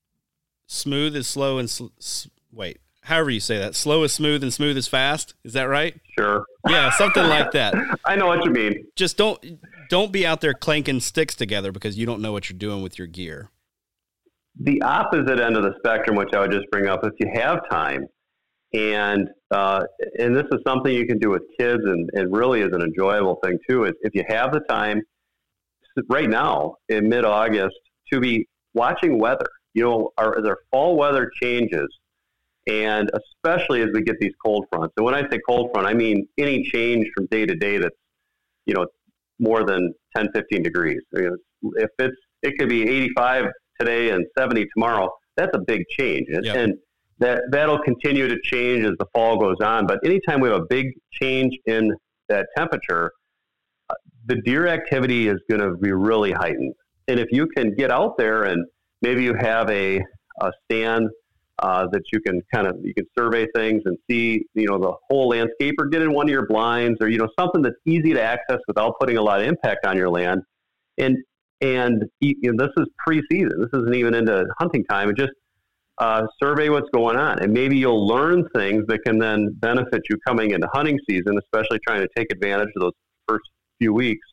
smooth is slow and sl- s- wait, however you say that. Slow is smooth and smooth is fast. Is that right? Sure. Yeah, something like that. I know what you mean. Just don't don't be out there clanking sticks together because you don't know what you're doing with your gear. The opposite end of the spectrum, which I would just bring up, if you have time, and uh, and this is something you can do with kids, and, and really is an enjoyable thing too, is if you have the time right now in mid-August to be watching weather. You know, our, as our fall weather changes, and especially as we get these cold fronts. And when I say cold front, I mean any change from day to day that's, you know, more than ten, fifteen degrees. I mean, if it's, it could be eighty-five today and seventy tomorrow, that's a big change. And, yep. and that, that'll continue to change as the fall goes on. But anytime we have a big change in that temperature, uh, the deer activity is going to be really heightened. And if you can get out there and maybe you have a, a stand uh, that you can kind of, you can survey things and see, you know, the whole landscape, or get in one of your blinds, or, you know, something that's easy to access without putting a lot of impact on your land. And, and you know, this is pre-season. This isn't even into hunting time. And just uh, survey what's going on. And maybe you'll learn things that can then benefit you coming into hunting season, especially trying to take advantage of those first few weeks.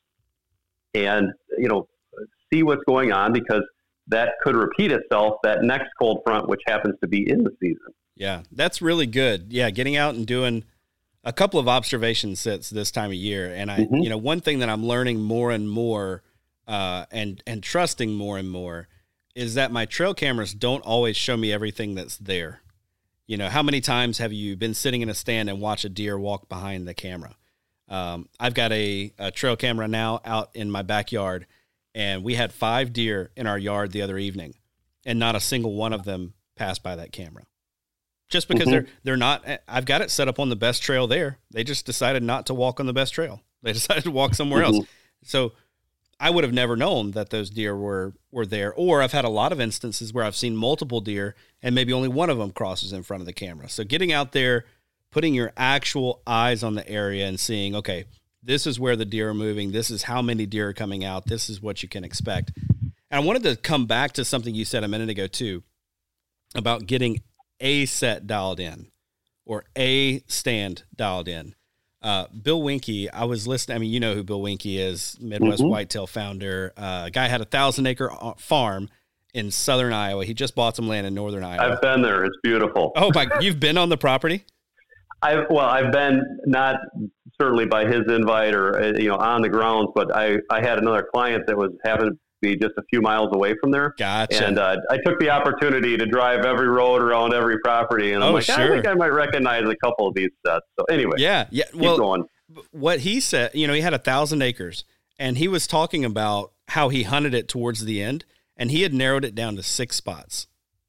And, you know, see what's going on, because that could repeat itself that next cold front, which happens to be in the season. Yeah, that's really good. Yeah, getting out and doing a couple of observation sits this time of year. And I, mm-hmm. you know, one thing that I'm learning more and more uh, and, and trusting more and more is that my trail cameras don't always show me everything that's there. You know, how many times have you been sitting in a stand and watch a deer walk behind the camera? Um, I've got a, a trail camera now out in my backyard, and we had five deer in our yard the other evening, and not a single one of them passed by that camera. Just because mm-hmm. they're they're not, I've got it set up on the best trail there. They just decided not to walk on the best trail. They decided to walk somewhere mm-hmm. else. So I would have never known that those deer were, were there. Or I've had a lot of instances where I've seen multiple deer and maybe only one of them crosses in front of the camera. So getting out there, putting your actual eyes on the area and seeing, okay, this is where the deer are moving. This is how many deer are coming out. This is what you can expect. And I wanted to come back to something you said a minute ago too, about getting a set dialed in or a stand dialed in. Uh, Bill Winke, I was listening. I mean, you know who Bill Winke is, Midwest mm-hmm. Whitetail founder. Uh, guy had a thousand acre farm in southern Iowa. He just bought some land in northern Iowa. I've been there. It's beautiful. Oh my, you've been on the property? I've, well, I've been not certainly by his invite or, you know, on the grounds, but I, I had another client that was having to be just a few miles away from there. Gotcha. And uh, I took the opportunity to drive every road around every property. And I'm oh, like, sure. I think I might recognize a couple of these sets. So anyway, yeah, yeah. Keep well, going. What he said, you know, he had a thousand acres, and he was talking about how he hunted it towards the end, and he had narrowed it down to six spots.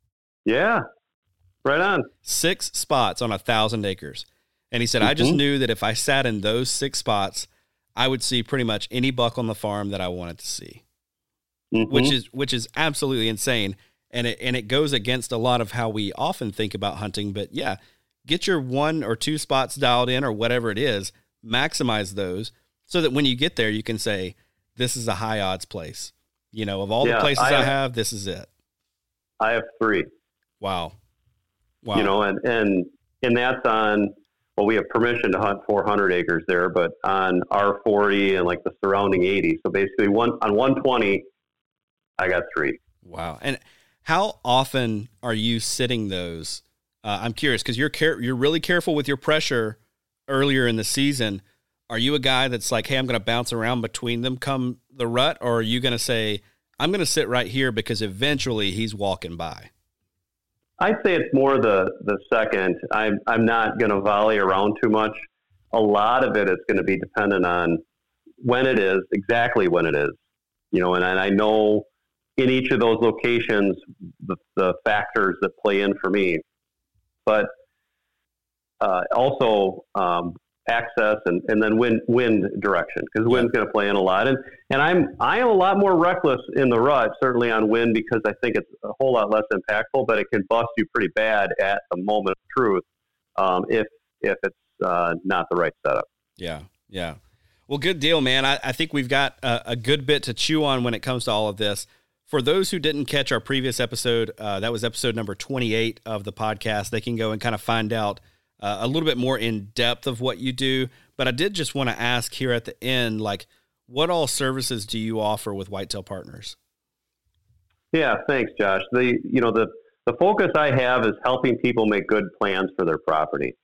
Yeah, right on. Six spots on a thousand acres. And he said, mm-hmm. I just knew that if I sat in those six spots, I would see pretty much any buck on the farm that I wanted to see, mm-hmm. which is, which is absolutely insane. And it, and it goes against a lot of how we often think about hunting, but yeah, get your one or two spots dialed in or whatever it is, maximize those so that when you get there, you can say, this is a high odds place. You know, of all yeah, the places I have, I have, this is it. I have three. Wow. Wow. You know, and, and, and that's on, well, we have permission to hunt four hundred acres there, but on R forty and like the surrounding eighty. So basically one on one twenty, I got three. Wow. And how often are you sitting those? Uh, I'm curious because you're care- you're really careful with your pressure earlier in the season. Are you a guy that's like, hey, I'm going to bounce around between them come the rut? Or are you going to say, I'm going to sit right here because eventually he's walking by? I'd say it's more the, the second. I'm, I'm not going to volley around too much. A lot of it is going to be dependent on when it is, exactly when it is. You know, and, and I know in each of those locations, the, the factors that play in for me. But uh, also um, access and, and then wind wind direction, because wind's going to play in a lot. And and I'm I am a lot more reckless in the rut, certainly on wind, because I think it's a whole lot less impactful, but it can bust you pretty bad at the moment of truth um, if if it's uh, not the right setup. Yeah, yeah. Well, good deal, man. I, I think we've got a, a good bit to chew on when it comes to all of this. For those who didn't catch our previous episode, uh, that was episode number twenty-eight of the podcast. They can go and kind of find out uh, a little bit more in depth of what you do. But I did just want to ask here at the end, like, what all services do you offer with Whitetail Partners? Yeah, thanks, Josh. The you know the the focus I have is helping people make good plans for their property,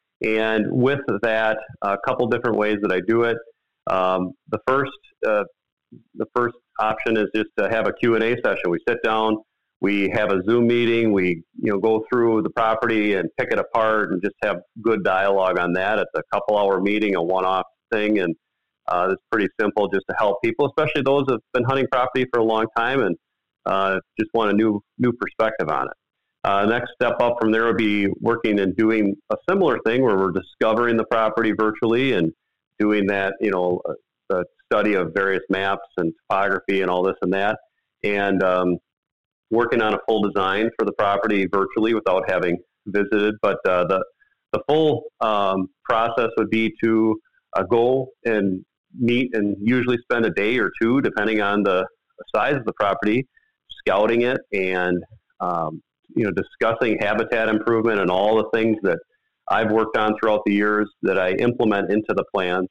and with that, a couple different ways that I do it. Um, the first, uh, the first option is just to have a Q and A session. We sit down, we have a Zoom meeting, we you know go through the property and pick it apart, and just have good dialogue on that. It's a couple hour meeting, a one off thing, and uh, it's pretty simple just to help people, especially those who've been hunting property for a long time and uh, just want a new new perspective on it. Uh, next step up from there would be working and doing a similar thing where we're discovering the property virtually and doing that, you know, the study of various maps and topography and all this and that, and um, working on a full design for the property virtually without having visited. But uh, the the full um, process would be to uh, go and meet and usually spend a day or two, depending on the size of the property, scouting it and um, you know discussing habitat improvement and all the things that I've worked on throughout the years that I implement into the plans,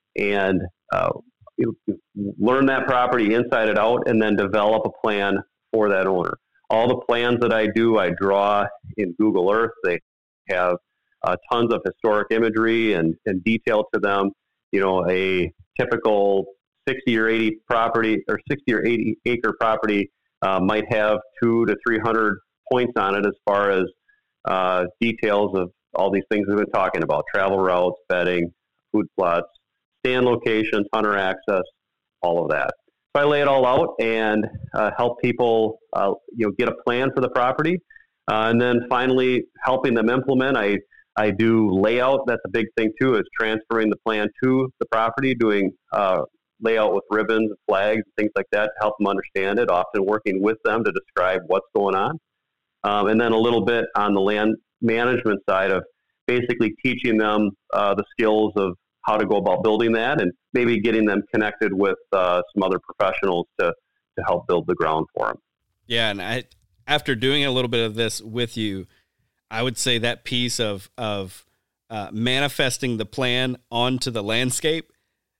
and uh, you know, learn that property inside and out, and then develop a plan for that owner. All the plans that I do, I draw in Google Earth. They have uh, tons of historic imagery and, and detail to them. You know, a typical sixty or eighty property or sixty or eighty acre property uh, might have two to three hundred points on it as far as uh, details of all these things we've been talking about: travel routes, bedding, food plots, stand locations, hunter access, all of that. So I lay it all out and uh, help people, uh, you know, get a plan for the property, uh, and then finally helping them implement. I I do layout. That's a big thing too, is transferring the plan to the property, doing uh, layout with ribbons, flags, things like that to help them understand it. Often working with them to describe what's going on, um, and then a little bit on the land management side of basically teaching them uh, the skills of how to go about building that, and maybe getting them connected with uh, some other professionals to, to help build the ground for them. Yeah. And I, after doing a little bit of this with you, I would say that piece of, of uh, manifesting the plan onto the landscape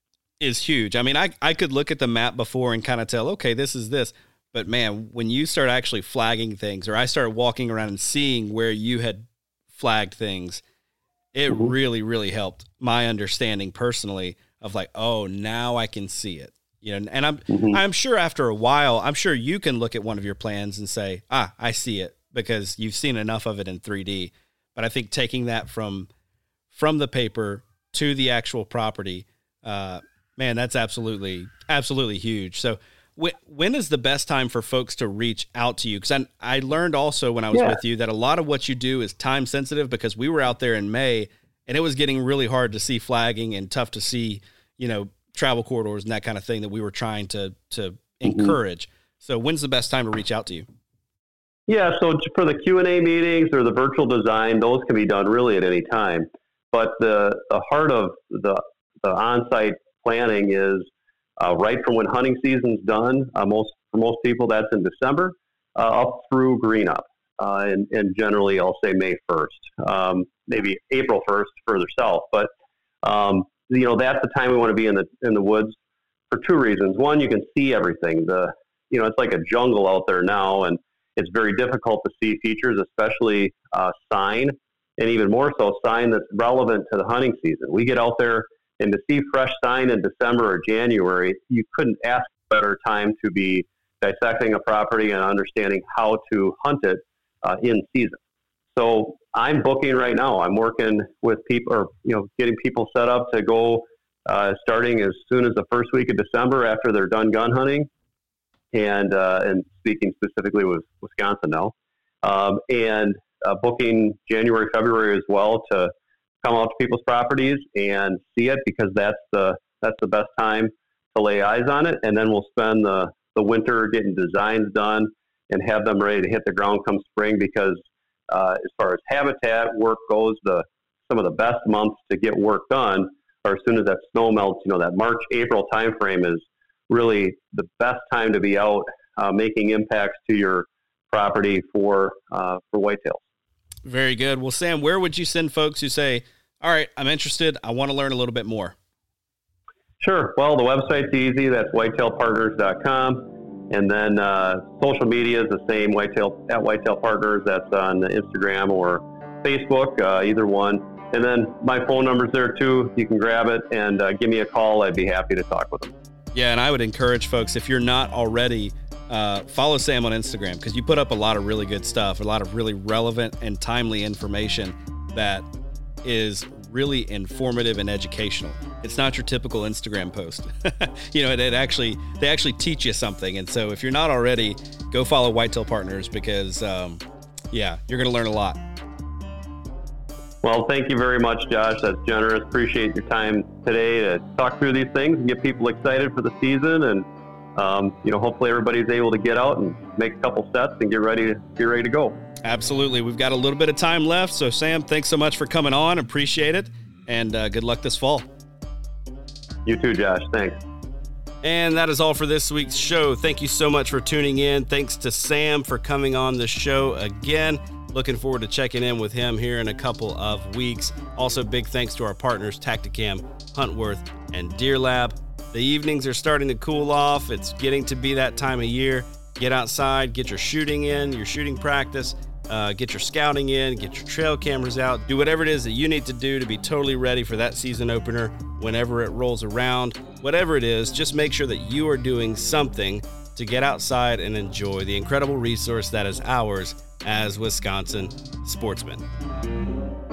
is huge. I mean, I, I could look at the map before and kind of tell, okay, this is this, but man, when you start actually flagging things, or I started walking around and seeing where you had flagged things, it mm-hmm. really, really helped my understanding personally of like, oh, now I can see it, you know, and I'm, mm-hmm. I'm sure after a while, I'm sure you can look at one of your plans and say, ah, I see it, because you've seen enough of it in three D. But I think taking that from, from the paper to the actual property, uh, man, that's absolutely, absolutely huge. So when, when is the best time for folks to reach out to you? Because I, I learned also when I was yeah. with you that a lot of what you do is time sensitive, because we were out there in May and it was getting really hard to see flagging and tough to see, you know, travel corridors and that kind of thing that we were trying to, to mm-hmm. encourage. So when's the best time to reach out to you? Yeah. So for the Q and A meetings or the virtual design, those can be done really at any time. But the, the heart of the, the on-site planning is uh, right from when hunting season's done. Uh, most for most people, that's in December, uh, up through green up, uh, and, and generally I'll say May first, um, maybe April first further south. But um, you know, that's the time we want to be in the in the woods for two reasons. One, you can see everything. The you know, it's like a jungle out there now, and it's very difficult to see features, especially uh, sign, and even more so sign that's relevant to the hunting season. We get out there, and to see fresh sign in December or January, you couldn't ask for a better time to be dissecting a property and understanding how to hunt it uh, in season. So I'm booking right now. I'm working with people, or you know, getting people set up to go uh, starting as soon as the first week of December after they're done gun hunting, and uh, and speaking specifically with Wisconsin now, um, and uh, booking January, February as well to come out to people's properties and see it, because that's the that's the best time to lay eyes on it. And then we'll spend the, the winter getting designs done and have them ready to hit the ground come spring, because uh, as far as habitat work goes, the some of the best months to get work done or as soon as that snow melts, you know, that March, April timeframe is really the best time to be out uh, making impacts to your property for uh, for whitetails. Very good. Well, Sam, where would you send folks who say, all right, I'm interested, I want to learn a little bit more? Sure. Well, the website's easy. That's whitetail partners dot com. And then uh, social media is the same, Whitetail at Whitetail Partners. That's on Instagram or Facebook, uh, either one. And then my phone number's there too. You can grab it and uh, give me a call. I'd be happy to talk with them. Yeah, and I would encourage folks, if you're not already, uh, follow Sam on Instagram, because you put up a lot of really good stuff, a lot of really relevant and timely information that is really informative and educational. It's not your typical Instagram post. you know, it, it actually, they actually teach you something. And so if you're not already, go follow Whitetail Partners, because um, yeah, you're going to learn a lot. Well, thank you very much, Josh. That's generous. Appreciate your time today to talk through these things and get people excited for the season. And, um, you know, hopefully everybody's able to get out and make a couple sets and get ready to get ready to go. Absolutely. We've got a little bit of time left. So, Sam, thanks so much for coming on. Appreciate it. And uh, good luck this fall. You too, Josh. Thanks. And that is all for this week's show. Thank you so much for tuning in. Thanks to Sam for coming on the show again. Looking forward to checking in with him here in a couple of weeks. Also, big thanks to our partners, Tactacam, Huntworth, and Deer Lab. The evenings are starting to cool off. It's getting to be that time of year. Get outside, get your shooting in, your shooting practice, uh, get your scouting in, get your trail cameras out. Do whatever it is that you need to do to be totally ready for that season opener whenever it rolls around. Whatever it is, just make sure that you are doing something to get outside and enjoy the incredible resource that is ours as Wisconsin sportsmen.